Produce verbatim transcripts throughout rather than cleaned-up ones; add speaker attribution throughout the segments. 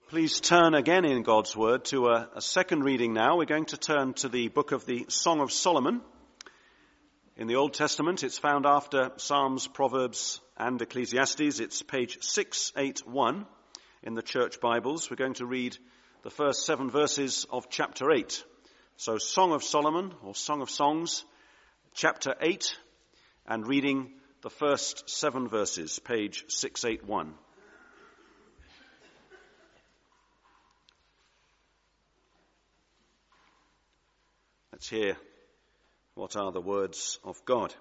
Speaker 1: Please turn again in God's Word to a, a second reading now. We're going to turn to the book of the Song of Solomon. In the Old Testament, it's found after Psalms, Proverbs, and Ecclesiastes. It's page six eighty-one in the Church Bibles. We're going to read the first seven verses of chapter eight. So Song of Solomon, or Song of Songs, chapter eight, and reading the first seven verses, page six eighty-one. Let's hear what are the words of God.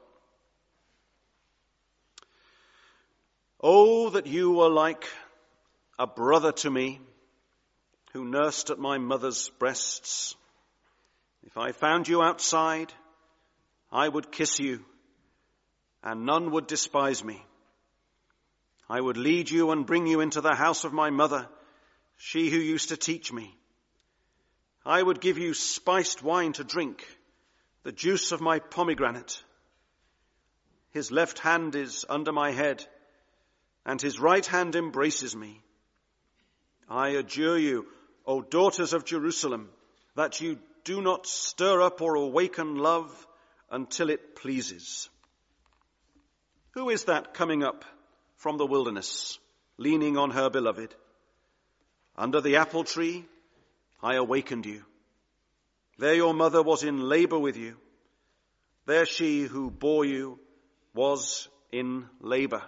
Speaker 1: Oh, that you were like a brother to me, who nursed at my mother's breasts. If I found you outside, I would kiss you, and none would despise me. I would lead you and bring you into the house of my mother, she who used to teach me. I would give you spiced wine to drink, the juice of my pomegranate. His left hand is under my head, and his right hand embraces me. I adjure you, O daughters of Jerusalem, that you do not stir up or awaken love until it pleases. Who is that coming up from the wilderness, leaning on her beloved? Under the apple tree, I awakened you. There your mother was in labor with you. There she who bore you was in labor.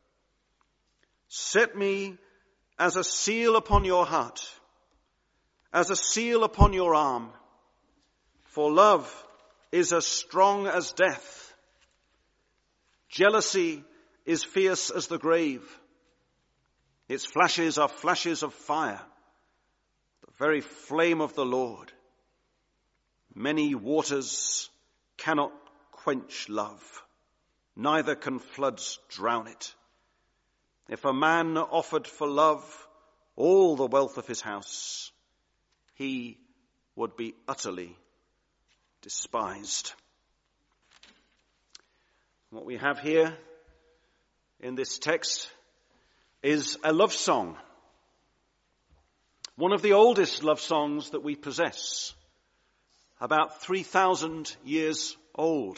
Speaker 1: Set me as a seal upon your heart, as a seal upon your arm. For love is as strong as death. Jealousy is fierce as the grave. Its flashes are flashes of fire, the very flame of the Lord. Many waters cannot quench love, neither can floods drown it. If a man offered for love all the wealth of his house, he would be utterly despised. What we have here in this text is a love song. One of the oldest love songs that we possess, about three thousand years old.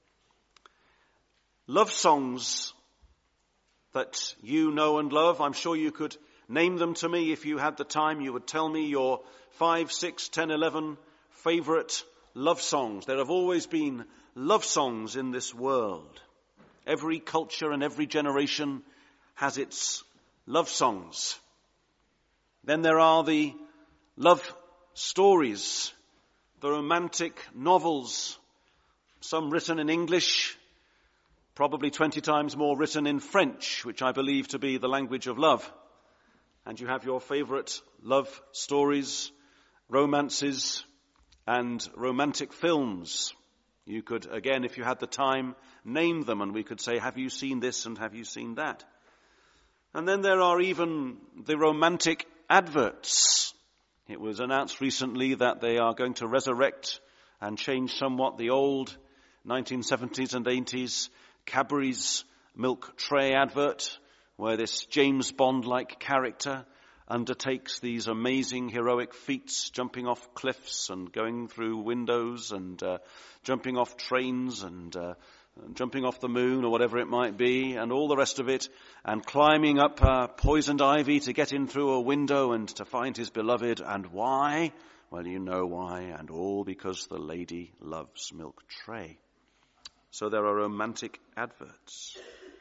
Speaker 1: Love songs that you know and love, I'm sure you could name them to me if you had the time. You would tell me your five, six, ten, eleven favorite love songs. There have always been love songs in this world. Every culture and every generation has its love songs. Then there are the love stories, the romantic novels, some written in English, probably twenty times more written in French, which I believe to be the language of love. And you have your favorite love stories, romances, and romantic films. You could, again, if you had the time, name them, and we could say, have you seen this and have you seen that? And then there are even the romantic adverts. It was announced recently that they are going to resurrect and change somewhat the old nineteen seventies and eighties Cadbury's milk tray advert, where this James Bond-like character undertakes these amazing heroic feats, jumping off cliffs and going through windows and uh, jumping off trains and uh, jumping off the moon or whatever it might be, and all the rest of it, and climbing up uh, poisoned ivy to get in through a window and to find his beloved. And why? Well, you know why, and all because the lady loves milk tray. So there are romantic adverts.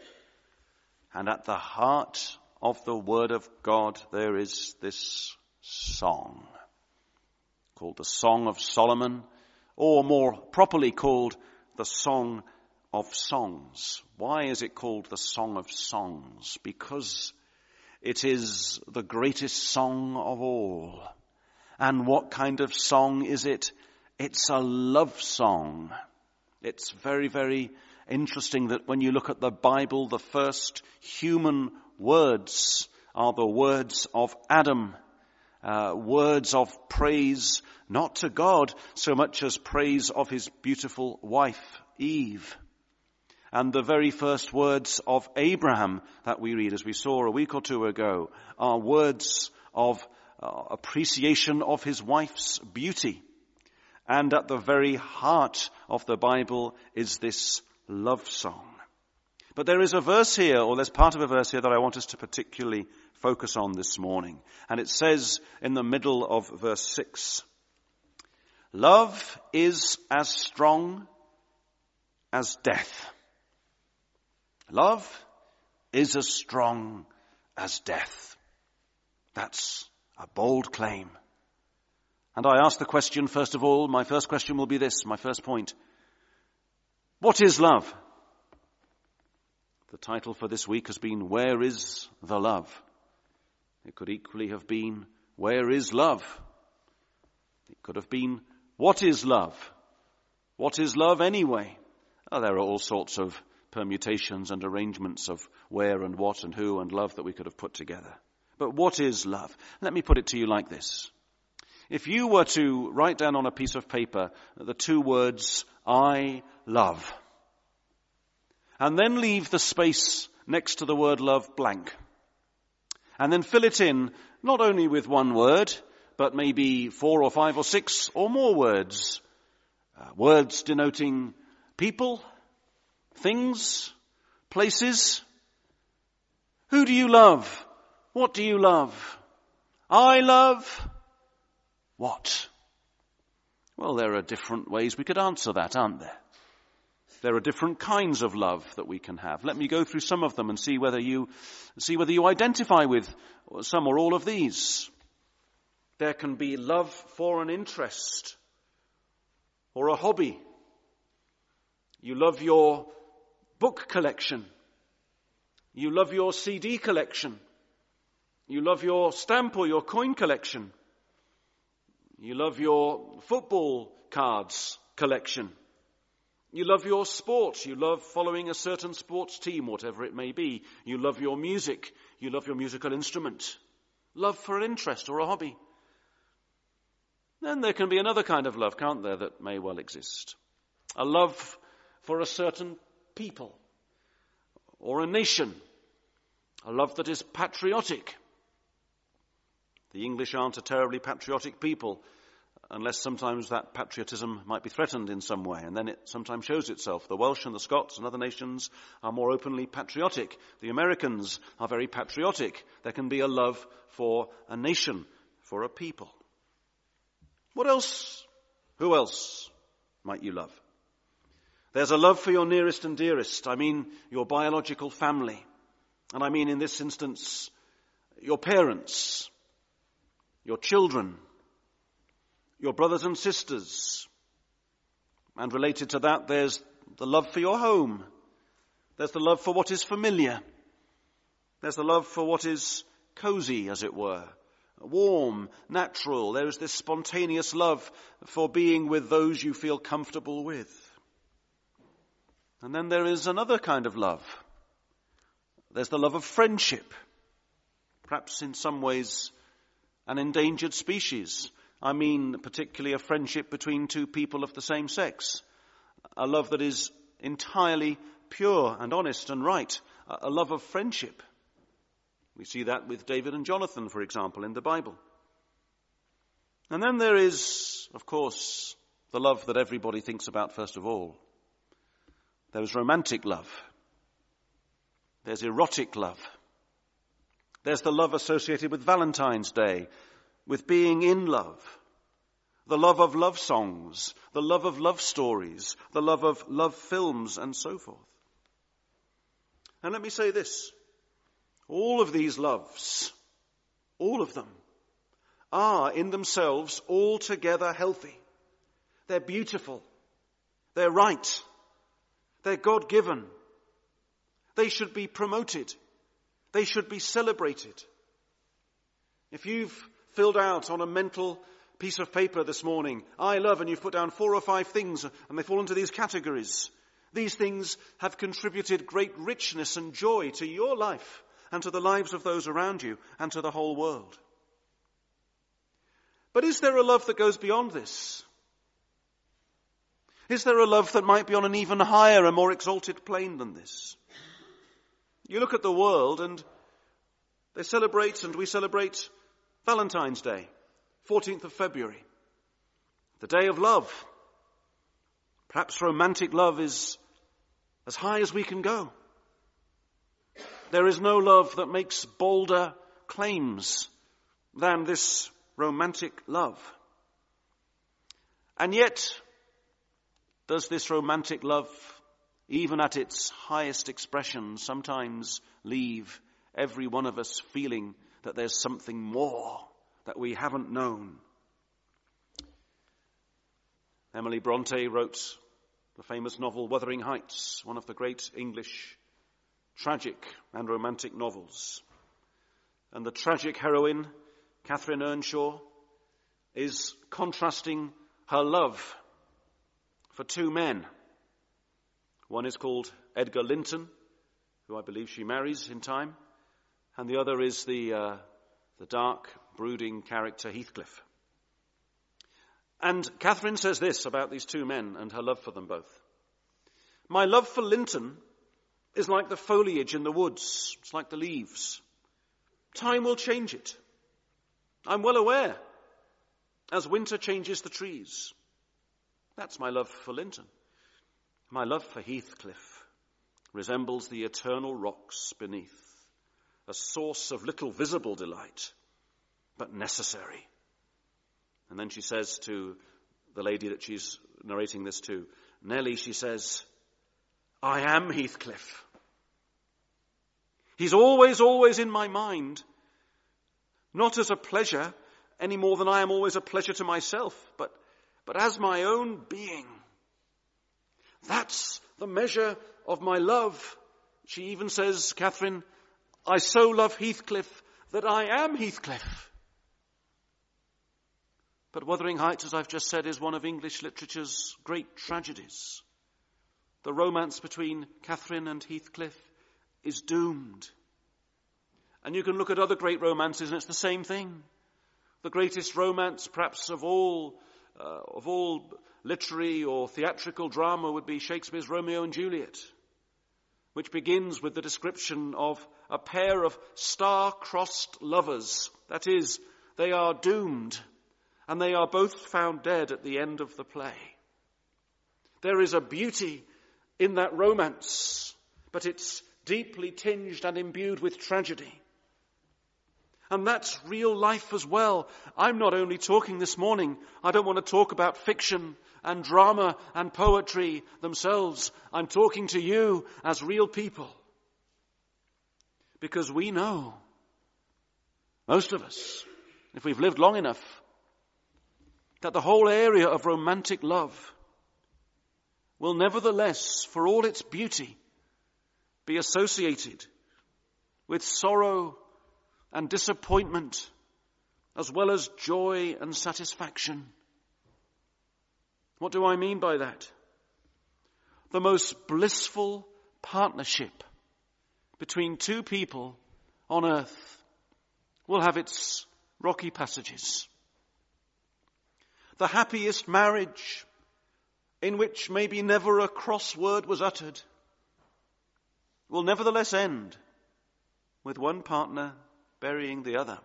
Speaker 1: And at the heart of the Word of God, there is this song called the Song of Solomon, or more properly called the Song of Songs. Why is it called the Song of Songs? Because it is the greatest song of all. And what kind of song is it? It's a love song. It's very, very interesting that when you look at the Bible, the first human words are the words of Adam, uh, words of praise, not to God so much as praise of his beautiful wife, Eve. And the very first words of Abraham that we read, as we saw a week or two ago, are words of uh, appreciation of his wife's beauty. And at the very heart of the Bible is this love song. But there is a verse here, or there's part of a verse here that I want us to particularly focus on this morning. And it says in the middle of verse six, love is as strong as death. Love is as strong as death. That's a bold claim. And I ask the question, first of all, my first question will be this, my first point. What is love? The title for this week has been, Where is the Love? It could equally have been, Where is love? It could have been, What is love? What is love anyway? Oh, there are all sorts of permutations and arrangements of where and what and who and love that we could have put together. But what is love? Let me put it to you like this. If you were to write down on a piece of paper the two words, I love, and then leave the space next to the word love blank, and then fill it in not only with one word, but maybe four or five or six or more words, uh, words denoting people, things, places. Who do you love? What do you love? I love what? Well, there are different ways we could answer that, aren't there? There are different kinds of love that we can have. Let me go through some of them and see whether you see whether you identify with some or all of these. There can be love for an interest or a hobby. You love your book collection. You love your C D collection. You love your stamp or your coin collection. You love your football cards collection. You love your sport. You love following a certain sports team, whatever it may be. You love your music. You love your musical instrument. Love for an interest or a hobby. Then there can be another kind of love, can't there, that may well exist. A love for a certain people or a nation. A love that is patriotic. The English aren't a terribly patriotic people, unless sometimes that patriotism might be threatened in some way, and then it sometimes shows itself. The Welsh and the Scots and other nations are more openly patriotic. The Americans are very patriotic. There can be a love for a nation, for a people. What else? Who else might you love? There's a love for your nearest and dearest. I mean your biological family. And I mean in this instance, your parents, your children, your brothers and sisters. And related to that, there's the love for your home. There's the love for what is familiar. There's the love for what is cozy, as it were. Warm, natural. There is this spontaneous love for being with those you feel comfortable with. And then there is another kind of love. There's the love of friendship. Perhaps in some ways an endangered species. I mean particularly a friendship between two people of the same sex. A love that is entirely pure and honest and right. A love of friendship. We see that with David and Jonathan, for example, in the Bible. And then there is, of course, the love that everybody thinks about first of all. There is romantic love. There's erotic love. There's the love associated with Valentine's Day, with being in love. The love of love songs, the love of love stories, the love of love films, and so forth. And let me say this. All of these loves, all of them, are in themselves altogether healthy. They're beautiful. They're right. They're God-given. They should be promoted. They should be celebrated. If you've filled out on a mental piece of paper this morning, I love, and you've put down four or five things, and they fall into these categories, these things have contributed great richness and joy to your life and to the lives of those around you and to the whole world. But is there a love that goes beyond this? Is there a love that might be on an even higher and more exalted plane than this? You look at the world and they celebrate, and we celebrate, Valentine's Day, fourteenth of February, the day of love. Perhaps romantic love is as high as we can go. There is no love that makes bolder claims than this romantic love. And yet, does this romantic love, even at its highest expression, sometimes leave every one of us feeling that there's something more that we haven't known? Emily Bronte wrote the famous novel Wuthering Heights, one of the great English tragic and romantic novels. And the tragic heroine, Catherine Earnshaw, is contrasting her love for two men. One is called Edgar Linton, who I believe she marries in time, and the other is the, uh, the dark, brooding character Heathcliff. And Catherine says this about these two men and her love for them both. My love for Linton is like the foliage in the woods. It's like the leaves. Time will change it. I'm well aware, as winter changes the trees. That's my love for Linton. My love for Heathcliff resembles the eternal rocks beneath, a source of little visible delight, but necessary. And then she says to the lady that she's narrating this to, Nellie, she says, I am Heathcliff. He's always, always in my mind, not as a pleasure any more than I am always a pleasure to myself, but, but as my own being. That's the measure of my love. She even says, Catherine, I so love Heathcliff that I am Heathcliff. But Wuthering Heights, as I've just said, is one of English literature's great tragedies. The romance between Catherine and Heathcliff is doomed. And you can look at other great romances and it's the same thing. The greatest romance, perhaps of all, uh, of all literary or theatrical drama would be Shakespeare's Romeo and Juliet, which begins with the description of a pair of star-crossed lovers. That is, they are doomed. And they are both found dead at the end of the play. There is a beauty in that romance, but it's deeply tinged and imbued with tragedy. And that's real life as well. I'm not only talking this morning, I don't want to talk about fiction and drama and poetry themselves. I'm talking to you as real people. Because we know, most of us, if we've lived long enough, that the whole area of romantic love will nevertheless, for all its beauty, be associated with sorrow and disappointment, as well as joy and satisfaction. What do I mean by that? The most blissful partnership between two people on earth will have its rocky passages. The happiest marriage, in which maybe never a cross word was uttered, will nevertheless end with one partner burying the other.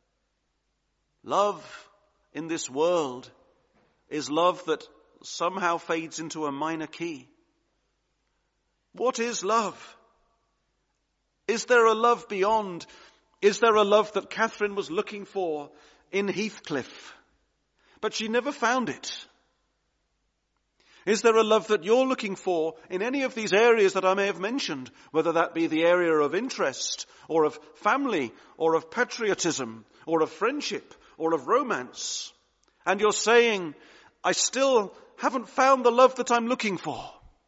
Speaker 1: Love in this world is love that somehow fades into a minor key. What is love? Is there a love beyond? Is there a love that Catherine was looking for in Heathcliff? But she never found it. Is there a love that you're looking for in any of these areas that I may have mentioned, whether that be the area of interest, or of family, or of patriotism, or of friendship, or of romance? And you're saying, I still haven't found the love that I'm looking for.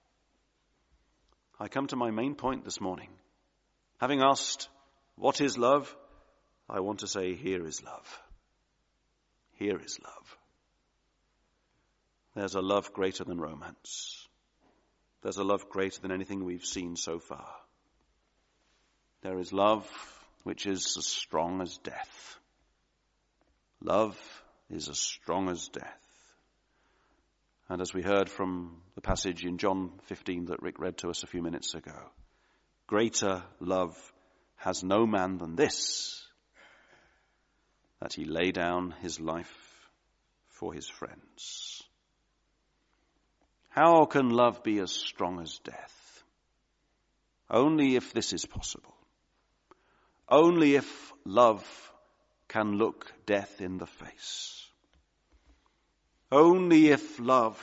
Speaker 1: I come to my main point this morning. Having asked, what is love? I want to say, here is love. Here is love. There's a love greater than romance. There's a love greater than anything we've seen so far. There is love which is as strong as death. Love is as strong as death. And as we heard from the passage in John fifteen that Rick read to us a few minutes ago, greater love has no man than this, that he lay down his life for his friends. How can love be as strong as death? Only if this is possible. Only if love can look death in the face. Only if love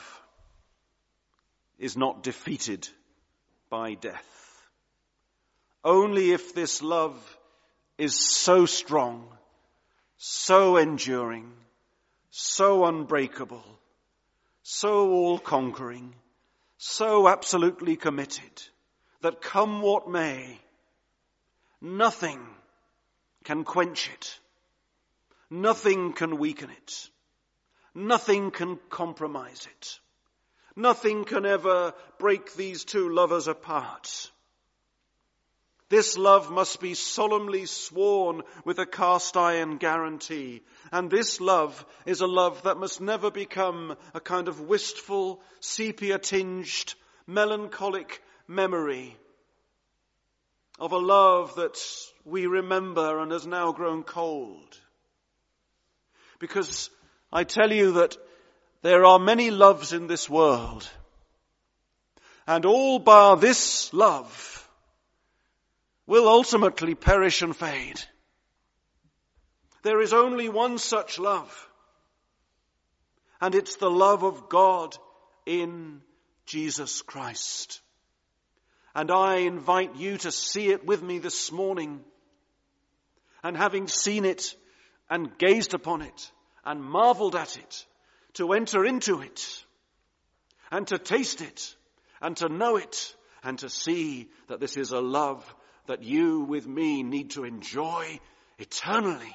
Speaker 1: is not defeated by death. Only if this love is so strong, so enduring, so unbreakable, so all-conquering, so absolutely committed, that come what may, nothing can quench it. Nothing can weaken it. Nothing can compromise it. Nothing can ever break these two lovers apart. This love must be solemnly sworn with a cast iron guarantee. And this love is a love that must never become a kind of wistful, sepia-tinged, melancholic memory of a love that we remember and has now grown cold. Because I tell you that there are many loves in this world, and all bar this love will ultimately perish and fade. There is only one such love, and it's the love of God in Jesus Christ. And I invite you to see it with me this morning, and having seen it and gazed upon it and marveled at it, to enter into it and to taste it and to know it and to see that this is a love that you with me need to enjoy eternally.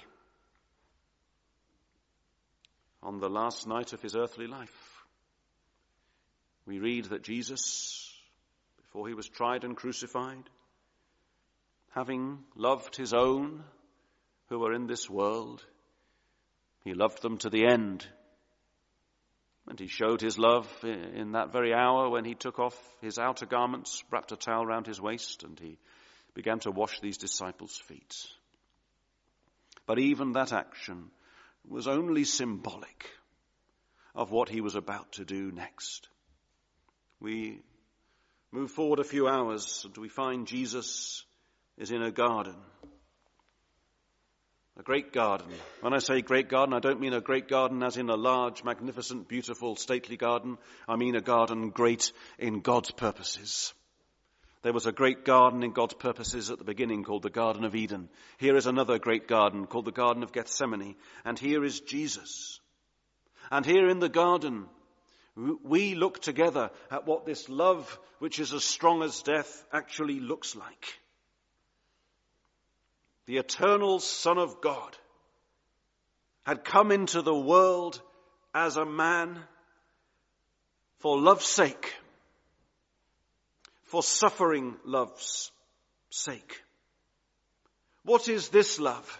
Speaker 1: On the last night of his earthly life, we read that Jesus, before he was tried and crucified, having loved his own who were in this world, he loved them to the end. And he showed his love in that very hour when he took off his outer garments, wrapped a towel round his waist, and he began to wash these disciples' feet. But even that action was only symbolic of what he was about to do next. We move forward a few hours and we find Jesus is in a garden. A great garden. When I say great garden, I don't mean a great garden as in a large, magnificent, beautiful, stately garden. I mean a garden great in God's purposes. There was a great garden in God's purposes at the beginning called the Garden of Eden. Here is another great garden called the Garden of Gethsemane. And here is Jesus. And here in the garden, we look together at what this love, which is as strong as death, actually looks like. The eternal Son of God had come into the world as a man for love's sake, for suffering love's sake. What is this love?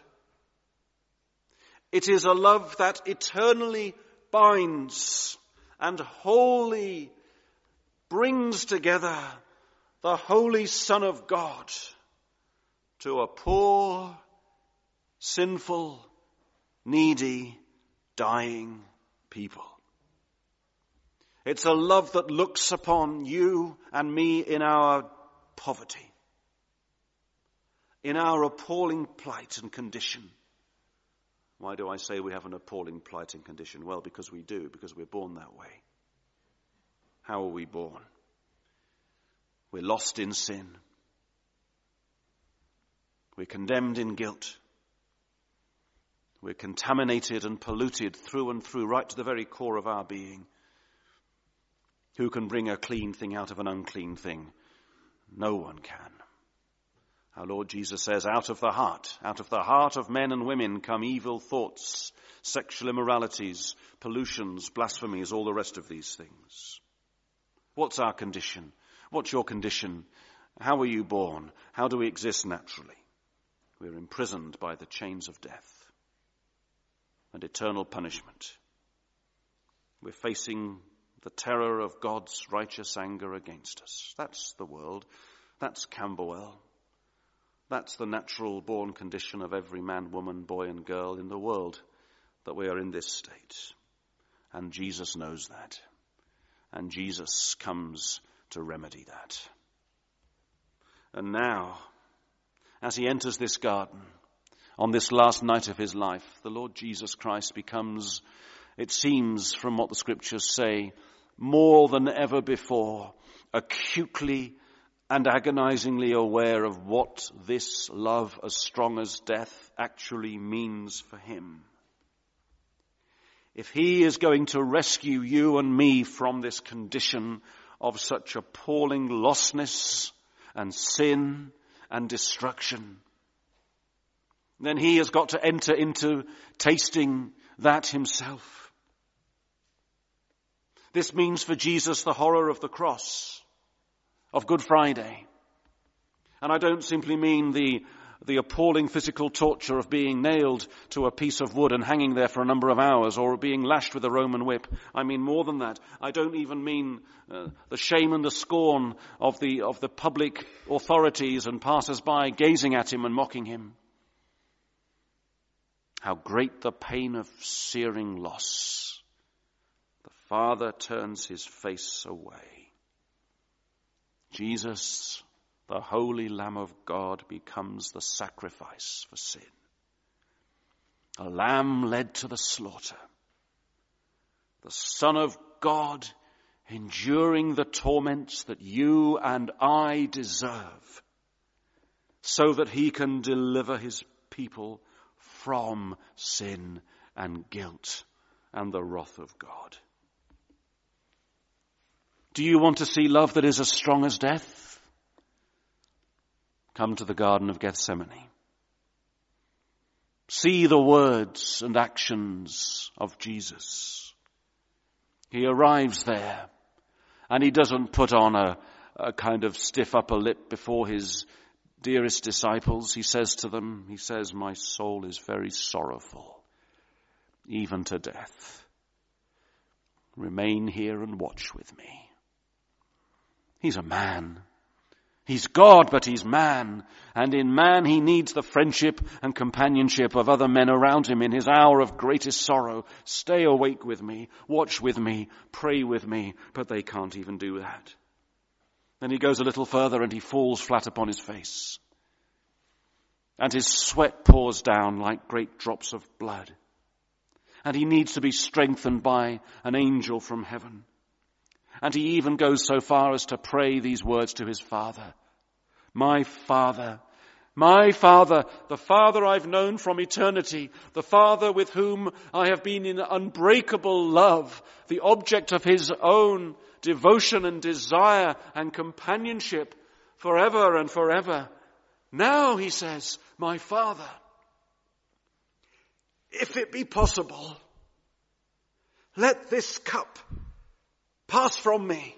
Speaker 1: It is a love that eternally binds and wholly brings together the Holy Son of God to a poor, sinful, needy, dying people. It's a love that looks upon you and me in our poverty, in our appalling plight and condition. Why do I say we have an appalling plight and condition? Well, because we do, because we're born that way. How are we born? We're lost in sin. We're condemned in guilt. We're contaminated and polluted through and through, right to the very core of our being. Who can bring a clean thing out of an unclean thing? No one can. Our Lord Jesus says, out of the heart, out of the heart of men and women come evil thoughts, sexual immoralities, pollutions, blasphemies, all the rest of these things. What's our condition? What's your condition? How were you born? How do we exist naturally? We're imprisoned by the chains of death and eternal punishment. We're facing the terror of God's righteous anger against us. That's the world. That's Camberwell. That's the natural born condition of every man, woman, boy and girl in the world, that we are in this state. And Jesus knows that. And Jesus comes to remedy that. And now, as he enters this garden, on this last night of his life, the Lord Jesus Christ becomes, it seems from what the scriptures say, more than ever before, acutely and agonizingly aware of what this love as strong as death actually means for him. If he is going to rescue you and me from this condition of such appalling lostness and sin and destruction, then he has got to enter into tasting that himself. This means for Jesus the horror of the cross, of Good Friday. And I don't simply mean the, the appalling physical torture of being nailed to a piece of wood and hanging there for a number of hours, or being lashed with a Roman whip. I mean more than that. I don't even mean uh, the shame and the scorn of the, of the public authorities and passers-by gazing at him and mocking him. How great the pain of searing loss. The Father turns his face away. Jesus, the Holy Lamb of God, becomes the sacrifice for sin. A lamb led to the slaughter. The Son of God enduring the torments that you and I deserve, so that he can deliver his people from sin and guilt and the wrath of God. Do you want to see love that is as strong as death? Come to the Garden of Gethsemane. See the words and actions of Jesus. He arrives there, and he doesn't put on a, a kind of stiff upper lip before his dearest disciples. He says to them, he says, my soul is very sorrowful, even to death. Remain here and watch with me. He's a man. He's God, but he's man. And in man he needs the friendship and companionship of other men around him in his hour of greatest sorrow. Stay awake with me, watch with me, pray with me, but they can't even do that. Then he goes a little further and he falls flat upon his face. And his sweat pours down like great drops of blood. And he needs to be strengthened by an angel from heaven. And he even goes so far as to pray these words to his Father. My Father, my Father, the Father I've known from eternity, the Father with whom I have been in unbreakable love, the object of his own devotion and desire and companionship forever and forever. Now, he says, my Father, if it be possible, let this cup pass from me.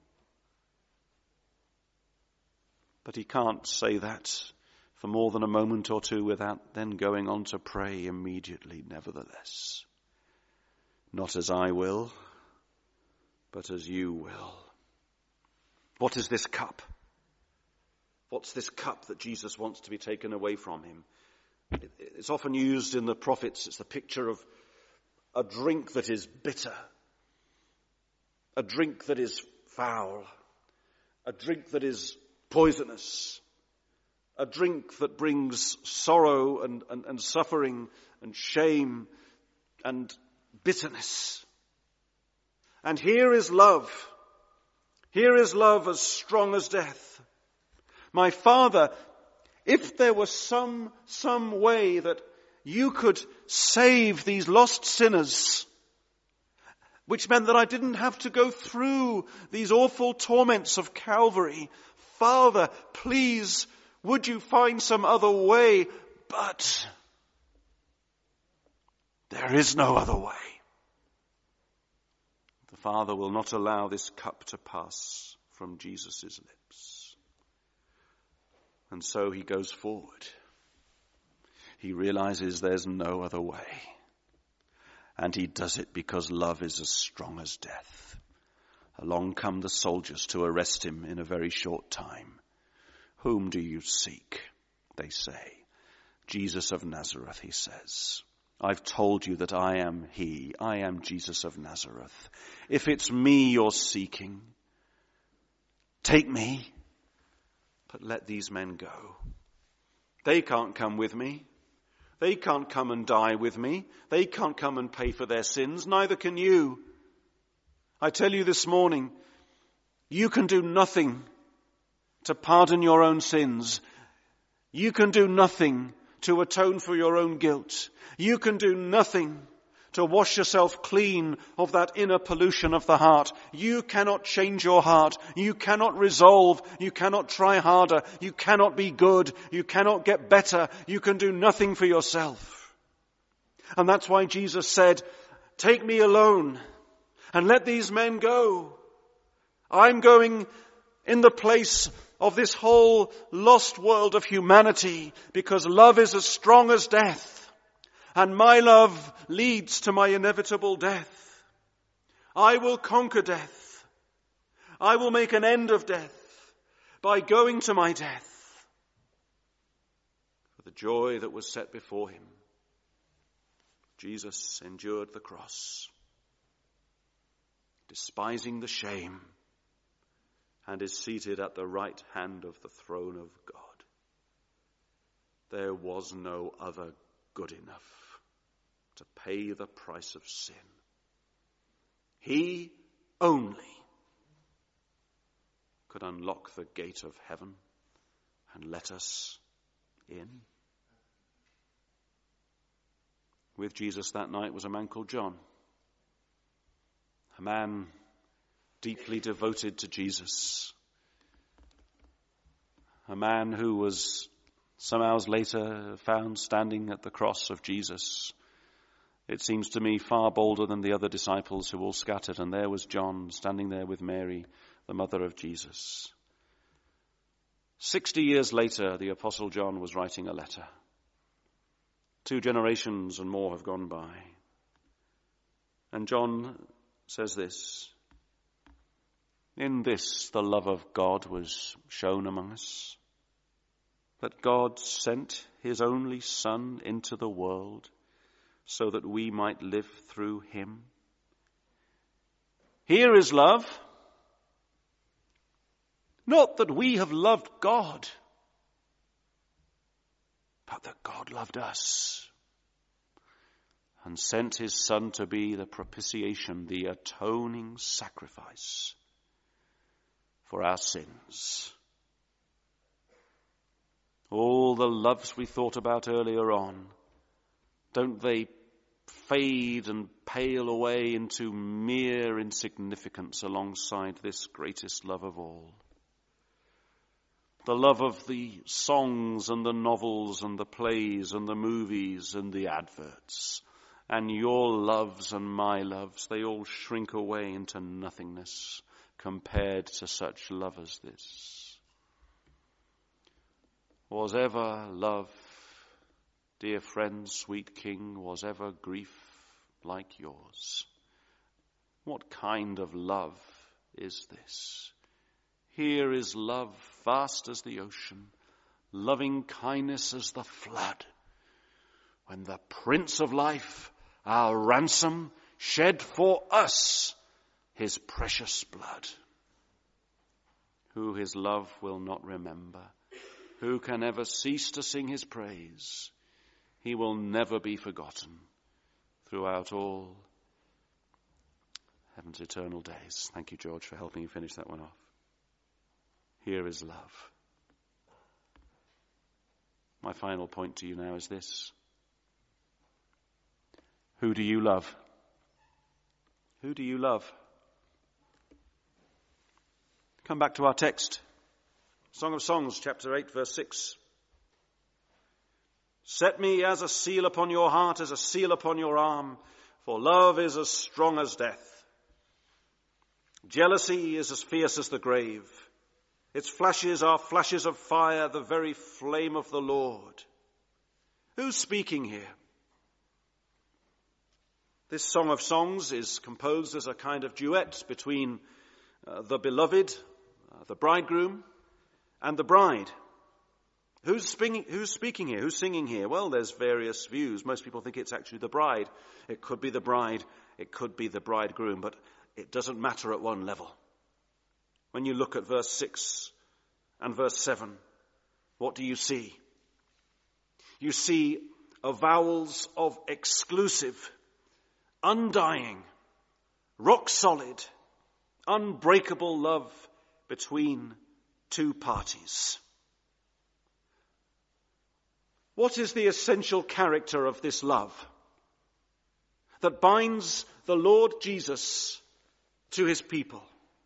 Speaker 1: But he can't say that for more than a moment or two without then going on to pray immediately, nevertheless. Not as I will, but as you will. What is this cup? What's this cup that Jesus wants to be taken away from him? It's often used in the prophets. It's the picture of a drink that is bitter, a drink that is foul, a drink that is poisonous, a drink that brings sorrow and, and, and suffering and shame and bitterness. And here is love. Here is love as strong as death. My Father, if there was some, some way that you could save these lost sinners, which meant that I didn't have to go through these awful torments of Calvary, Father, please, would you find some other way? But there is no other way. The Father will not allow this cup to pass from Jesus' lips. And so he goes forward. He realizes there's no other way. And he does it because love is as strong as death. Along come the soldiers to arrest him in a very short time. Whom do you seek? they say. Jesus of Nazareth, he says. I've told you that I am he. I am Jesus of Nazareth. If it's me you're seeking, take me, but let these men go. They can't come with me. They can't come and die with me. They can't come and pay for their sins. Neither can you. I tell you this morning, you can do nothing to pardon your own sins. You can do nothing to atone for your own guilt. You can do nothing to wash yourself clean of that inner pollution of the heart. You cannot change your heart. You cannot resolve. You cannot try harder. You cannot be good. You cannot get better. You can do nothing for yourself. And that's why Jesus said, take me alone and let these men go. I'm going in the place of this whole lost world of humanity, because love is as strong as death, and my love leads to my inevitable death. I will conquer death. I will make an end of death by going to my death. For the joy that was set before him, Jesus endured the cross, despising the shame, and is seated at the right hand of the throne of God. There was no other good enough to pay the price of sin. He only could unlock the gate of heaven and let us in. With Jesus that night was a man called John, a man deeply devoted to Jesus, a man who was some hours later found standing at the cross of Jesus. It seems to me far bolder than the other disciples who all scattered, and there was John standing there with Mary, the mother of Jesus. Sixty years later, the Apostle John was writing a letter. Two generations and more have gone by. And John says this: in this the love of God was shown among us, that God sent his only Son into the world so that we might live through him. Here is love, not that we have loved God, but that God loved us and sent his Son to be the propitiation, the atoning sacrifice for our sins. All the loves we thought about earlier on, don't they fade and pale away into mere insignificance alongside this greatest love of all? The love of the songs and the novels and the plays and the movies and the adverts, and your loves and my loves, they all shrink away into nothingness compared to such love as this. Was ever love, dear friend, sweet King, was ever grief like yours? What kind of love is this? Here is love vast as the ocean, loving kindness as the flood, when the Prince of Life, our ransom, shed for us his precious blood. Who his love will not remember? Who can ever cease to sing his praise? He will never be forgotten throughout all heaven's eternal days. Thank you, George, for helping me finish that one off. Here is love. My final point to you now is this: who do you love? Who do you love? Come back to our text. Song of Songs, chapter eight, verse six. Set me as a seal upon your heart, as a seal upon your arm, for love is as strong as death. Jealousy is as fierce as the grave. Its flashes are flashes of fire, the very flame of the Lord. Who's speaking here? This Song of Songs is composed as a kind of duet between uh, the beloved, uh, the bridegroom, and the bride. Who's speaking, who's speaking here? Who's singing here? Well, there's various views. Most people think it's actually the bride. It could be the bride. It could be the bridegroom. But it doesn't matter at one level. When you look at verse six and verse seven, what do you see? You see avowals of exclusive, undying, rock-solid, unbreakable love between two parties. What is the essential character of this love that binds the Lord Jesus to his people?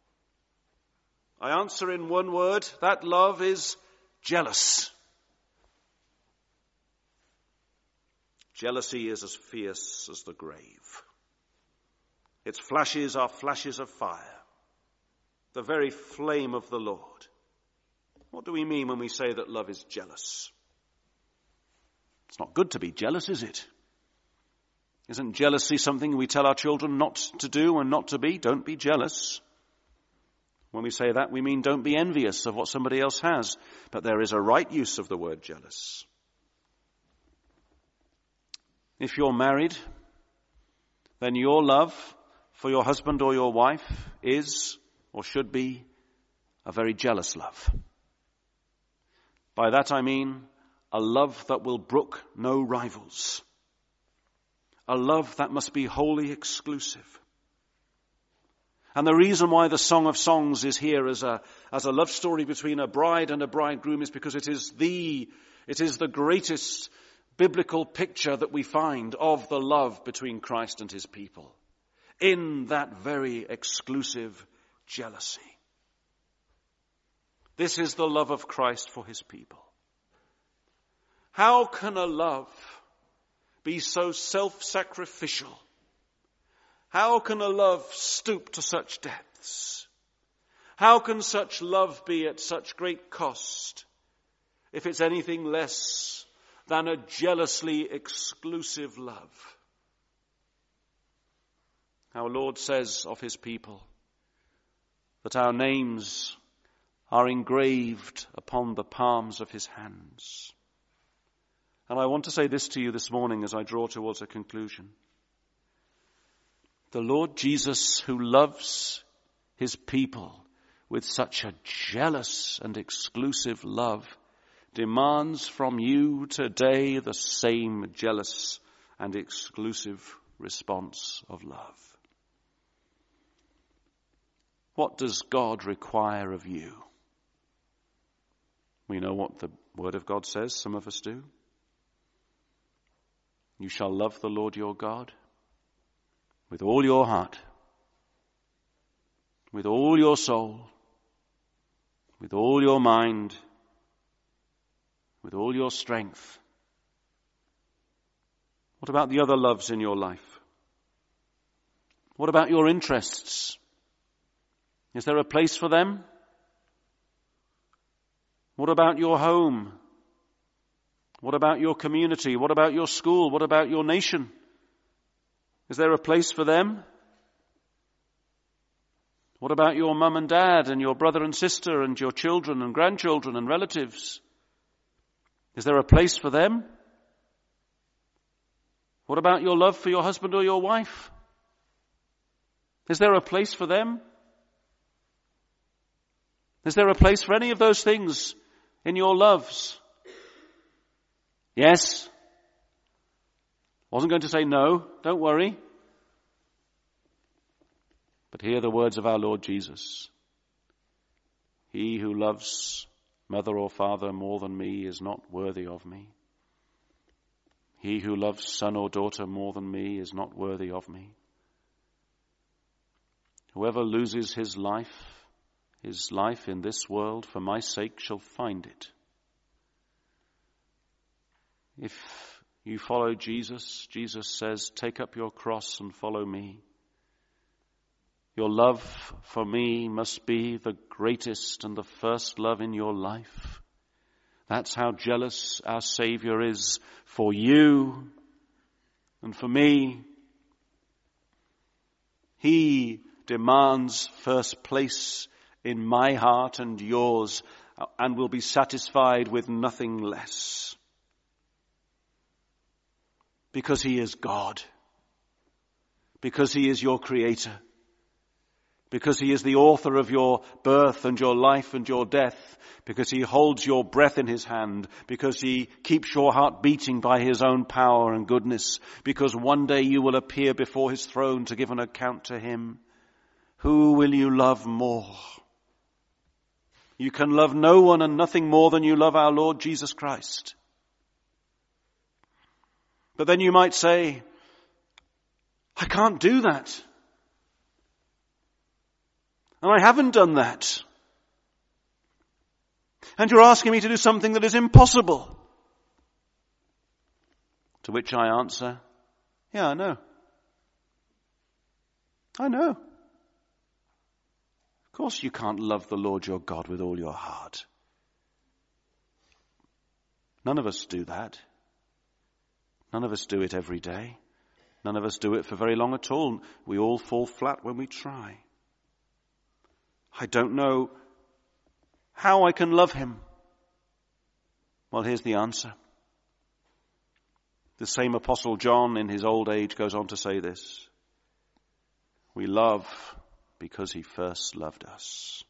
Speaker 1: I answer in one word, that love is jealous. Jealousy is as fierce as the grave. Its flashes are flashes of fire, the very flame of the Lord. What do we mean when we say that love is jealous? It's not good to be jealous, is it? Isn't jealousy something we tell our children not to do and not to be? Don't be jealous. When we say that, we mean don't be envious of what somebody else has. But there is a right use of the word jealous. If you're married, then your love for your husband or your wife is, or should be, a very jealous love. By that I mean a love that will brook no rivals. A love that must be wholly exclusive. And the reason why the Song of Songs is here as a, as a love story between a bride and a bridegroom is because it is the, it is the greatest biblical picture that we find of the love between Christ and his people. In that very exclusive jealousy. This is the love of Christ for his people. How can a love be so self-sacrificial? How can a love stoop to such depths? How can such love be at such great cost if it's anything less than a jealously exclusive love? Our Lord says of his people that our names are engraved upon the palms of his hands. And I want to say this to you this morning as I draw towards a conclusion. The Lord Jesus, who loves his people with such a jealous and exclusive love, demands from you today the same jealous and exclusive response of love. What does God require of you? We know what the Word of God says, some of us do. You shall love the Lord your God with all your heart, with all your soul, with all your mind, with all your strength. What about the other loves in your life? What about your interests? Is there a place for them? What about your home? What about your community? What about your school? What about your nation? Is there a place for them? What about your mum and dad and your brother and sister and your children and grandchildren and relatives? Is there a place for them? What about your love for your husband or your wife? Is there a place for them? Is there a place for any of those things in your loves? Yes. Wasn't going to say no. Don't worry. But hear the words of our Lord Jesus. He who loves mother or father more than me is not worthy of me. He who loves son or daughter more than me is not worthy of me. Whoever loses his life, his life in this world for my sake shall find it. If you follow Jesus, Jesus says, take up your cross and follow me. Your love for me must be the greatest and the first love in your life. That's how jealous our Savior is for you and for me. He demands first place in my heart and yours and will be satisfied with nothing less. Because he is God. Because he is your creator. Because he is the author of your birth and your life and your death. Because he holds your breath in his hand. Because he keeps your heart beating by his own power and goodness. Because one day you will appear before his throne to give an account to him. Who will you love more? You can love no one and nothing more than you love our Lord Jesus Christ. But then you might say, I can't do that. And I haven't done that. And you're asking me to do something that is impossible. To which I answer, yeah, I know. I know. Of course you can't love the Lord your God with all your heart. None of us do that. None of us do it every day. None of us do it for very long at all. We all fall flat when we try. I don't know how I can love him. Well, here's the answer. The same Apostle John in his old age goes on to say this. We love because he first loved us.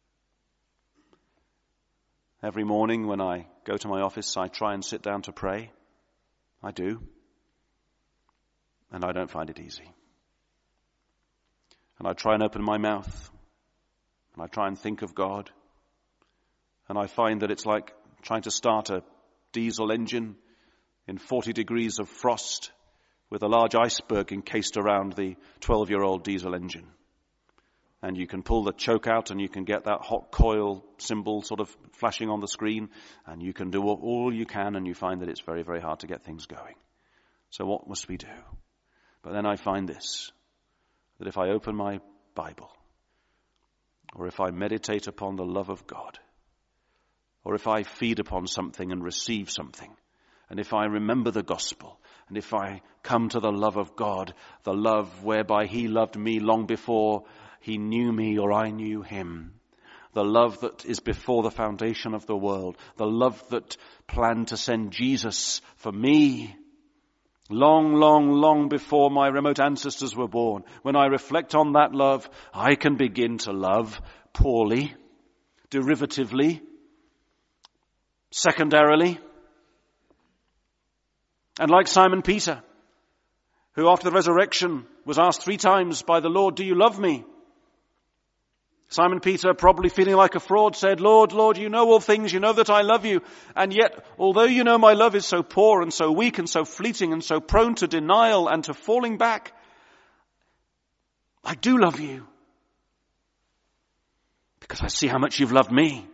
Speaker 1: Every morning when I go to my office, I try and sit down to pray. I do. And I don't find it easy. And I try and open my mouth. And I try and think of God. And I find that it's like trying to start a diesel engine in forty degrees of frost with a large iceberg encased around the twelve-year-old diesel engine. And you can pull the choke out and you can get that hot coil symbol sort of flashing on the screen. And you can do all you can and you find that it's very, very hard to get things going. So what must we do? But then I find this, that if I open my Bible, or if I meditate upon the love of God, or if I feed upon something and receive something, and if I remember the gospel, and if I come to the love of God, the love whereby he loved me long before he knew me or I knew him, the love that is before the foundation of the world, the love that planned to send Jesus for me, long, long, long before my remote ancestors were born. When I reflect on that love, I can begin to love poorly, derivatively, secondarily. And like Simon Peter, who after the resurrection was asked three times by the Lord, do you love me? Simon Peter, probably feeling like a fraud, said, Lord, Lord, you know all things, you know that I love you. And yet, although you know my love is so poor and so weak and so fleeting and so prone to denial and to falling back, I do love you. Because I see how much you've loved me.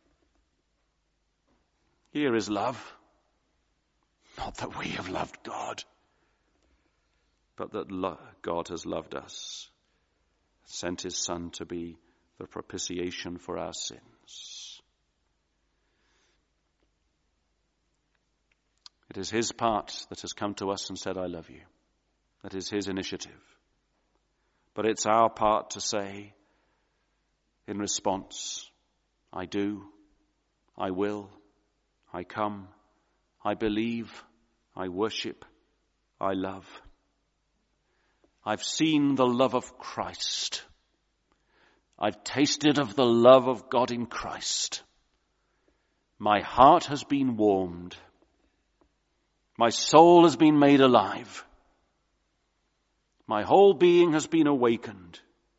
Speaker 1: Here is love. Not that we have loved God, but that lo- God has loved us, sent his Son to be the propitiation for our sins. It is his part that has come to us and said, I love you. That is his initiative. But it's our part to say in response, I do, I will, I come, I believe, I worship, I love. I've seen the love of Christ. I've tasted of the love of God in Christ. My heart has been warmed. My soul has been made alive. My whole being has been awakened.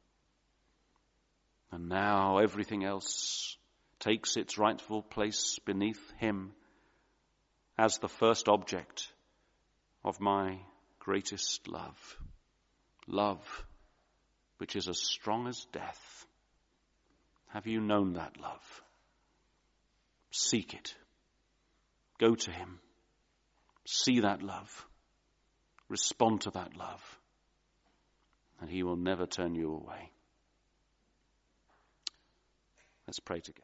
Speaker 1: And now everything else takes its rightful place beneath him as the first object of my greatest love. Love which is as strong as death. Have you known that love? Seek it. Go to him. See that love. Respond to that love. And he will never turn you away. Let's pray together.